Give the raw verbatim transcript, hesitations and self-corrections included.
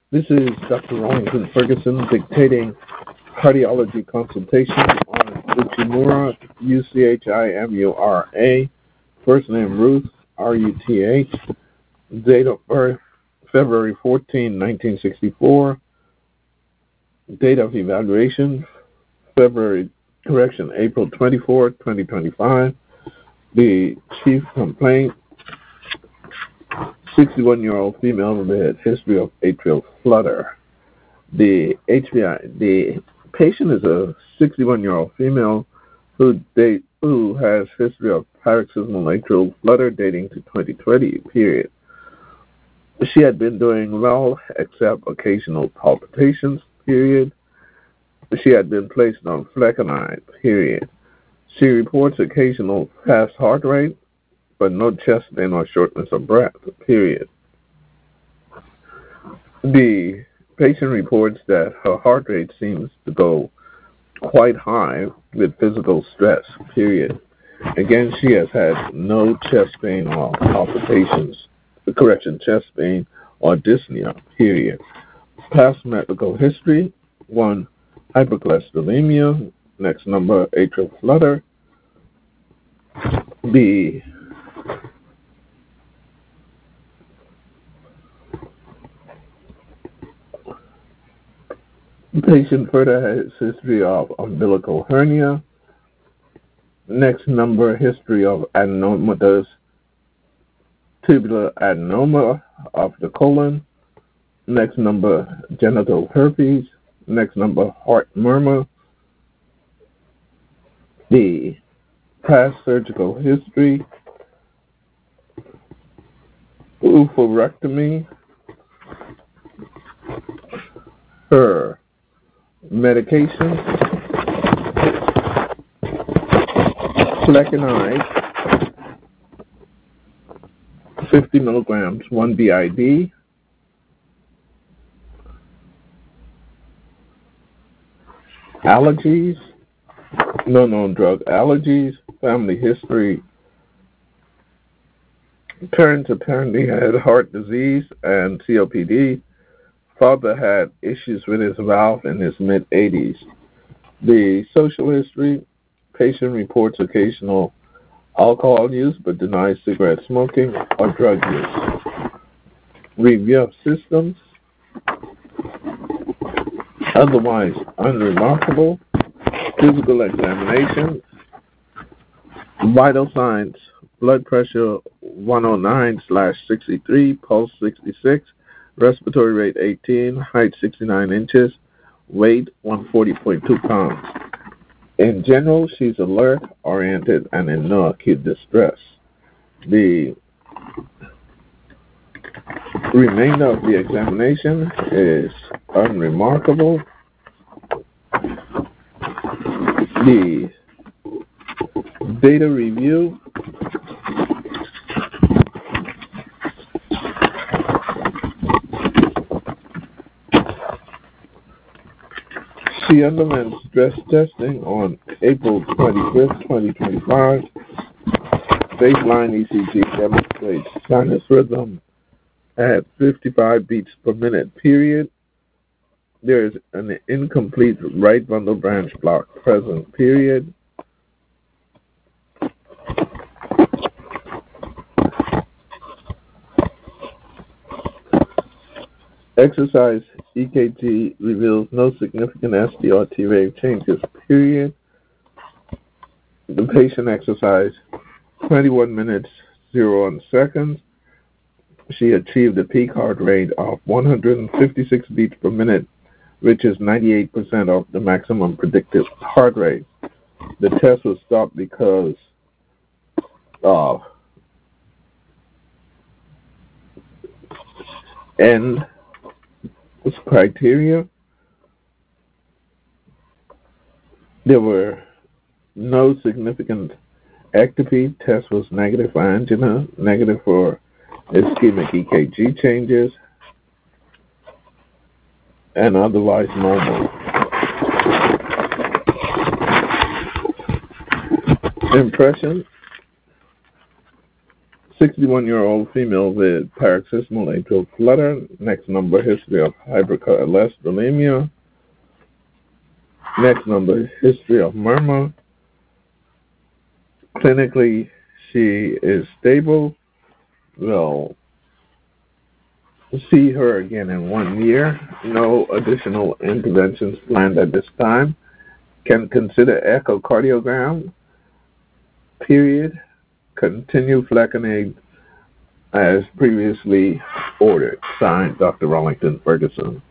This is Doctor Wellington Ferguson dictating cardiology consultation on Uchimura, U C H I M U R A, first name Ruth, R U T H, date of birth February fourteenth, nineteen sixty-four, date of evaluation February, correction, April twenty-fourth, twenty twenty-five. The chief complaint, sixty-one-year-old female with history of atrial flutter. The H B I, the patient is a sixty-one-year-old female who date, who has history of paroxysmal atrial flutter dating to twenty twenty period. She had been doing well except occasional palpitations period. She had been placed on flecainide period. She reports occasional fast heart rate, but no chest pain or shortness of breath, period. The patient reports that her heart rate seems to go quite high with physical stress, period. Again, she has had no chest pain or palpitations, correction, chest pain or dyspnea, period. Past medical history, one, hypercholesterolemia, next number, atrial flutter. B, the patient further has history of umbilical hernia. Next number, history of adenomatous tubular adenoma of the colon. Next number, genital herpes. Next number, heart murmur. D, past surgical history, oophorectomy. Her medication, flecainide, fifty milligrams, one B I D. Allergies, no known drug allergies. Family history, parents apparently had heart disease and C O P D. Father had issues with his valve in his mid-eighties. The social history, patient reports occasional alcohol use but denies cigarette smoking or drug use. Review of systems, otherwise unremarkable. Physical examination, vital signs, blood pressure one oh nine slash sixty-three, pulse sixty-six, respiratory rate eighteen, height sixty-nine inches, weight one hundred forty point two pounds. In general, she's alert, oriented, and in no acute distress. The remainder of the examination is unremarkable. The data review, she underwent stress testing on April twenty-fifth, twenty twenty-five. Baseline E C G demonstrates sinus rhythm at fifty-five beats per minute, period. There is an incomplete right bundle branch block present, period. Exercise E K G reveals no significant S T or T-wave changes, period. The patient exercised twenty-one minutes, zero one seconds. She achieved a peak heart rate of one hundred fifty-six beats per minute, which is ninety-eight percent of the maximum predicted heart rate. The test was stopped because of N criteria. There were no significant ectopy. Test was negative for angina, negative for ischemic E K G changes, and otherwise normal. Impression, sixty-one-year-old female with paroxysmal atrial flutter. Next number, history of hypercholesterolemia. Next number, history of murmur. Clinically, she is stable. We'll see her again in one year. No additional interventions planned at this time. Can consider echocardiogram. Period. Continue Flecainide as previously ordered. Signed, Doctor Rollington Ferguson.